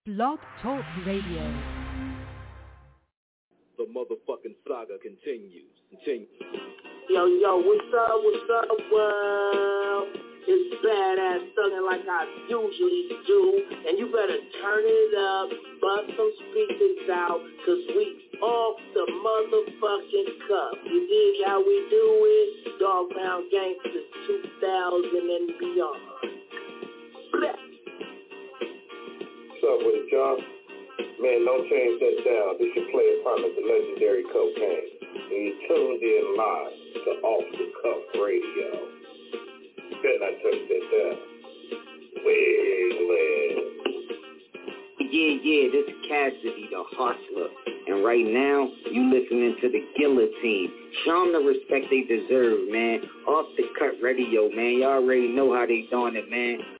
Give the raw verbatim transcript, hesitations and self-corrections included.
Blog Talk Radio. The motherfucking saga continues. Continues. Yo, yo, what's up, what's up, world? It's Badass Thuggin' like I usually do, and you better turn it up, bust some speakers out, cause we off the motherfucking cuff. You dig how we do it? Dog Pound Gangsters two thousand and beyond. Blah. What's up with it, John? Man, don't change that down. This your player partner, the legendary Cocaine. And you tuned in live to Off the Cuff Radio. Better not touch that down. Wiggly. Yeah, yeah, this is Cassidy, the hustler. And right now, you listening to the Guillotine. Show them the respect they deserve, man. Off the Cut Radio, man. Y'all already know how they doing it, man.